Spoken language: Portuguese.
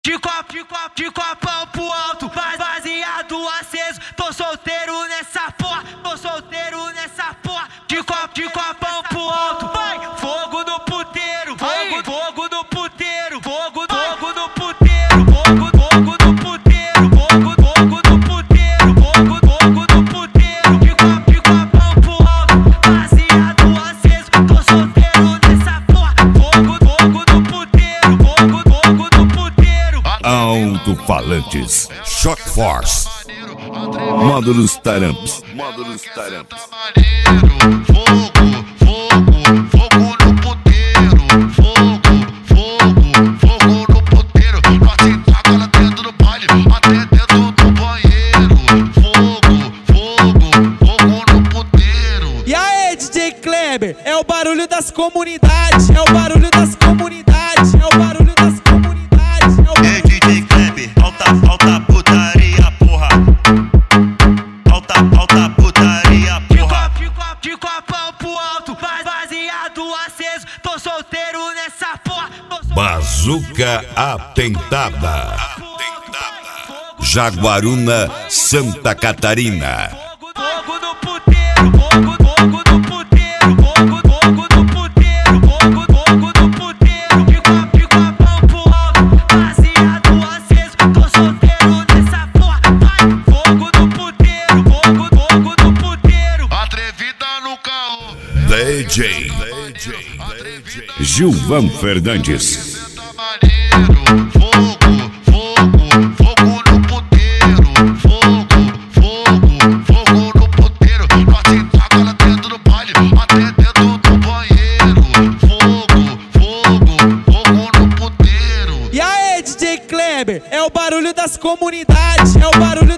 De copão pro alto, baseado aceso. Tô solteiro nessa porra, tô solteiro nessa porra. De copão pro alto, vai! Fogo no puteiro, fogo no puteiro, fogo no puteiro, fogo no puteiro, fogo no puteiro, fogo no puteiro. De copão pro alto, baseado aceso. Tô solteiro nessa porra, fogo no puteiro, fogo no puteiro. Alto-falantes, Shock Force, módulos taramps, Fogo no puteiro, fogo no puteiro. Nós se taca lá dentro do baile, até dentro do banheiro. Fogo no puteiro. E aí, DJ Kleber, é o barulho das comunidades, é o barulho das comunidades, é o barulho das comunidades. É DJ Kleber, alta putaria, porra. Alta putaria, porra. De copão pro alto, baseado aceso. Tô solteiro nessa porra. Bazuca Atentada, Jaguaruna, Santa Catarina. Fogo no puteiro, fogo no puteiro, fogo no puteiro, fogo no puteiro. De copão pro alto, baseado aceso. Tô solteiro nessa porra, vai! Fogo no puteiro, fogo no puteiro. Atrevida no carro. DJ Gilvan Fernandes. Fogo no puteiro, fogo no puteiro. Nós se taca lá dentro do baile, até dentro do banheiro. Fogo no puteiro. E aí, DJ Kleber, é o barulho das comunidades, é o barulho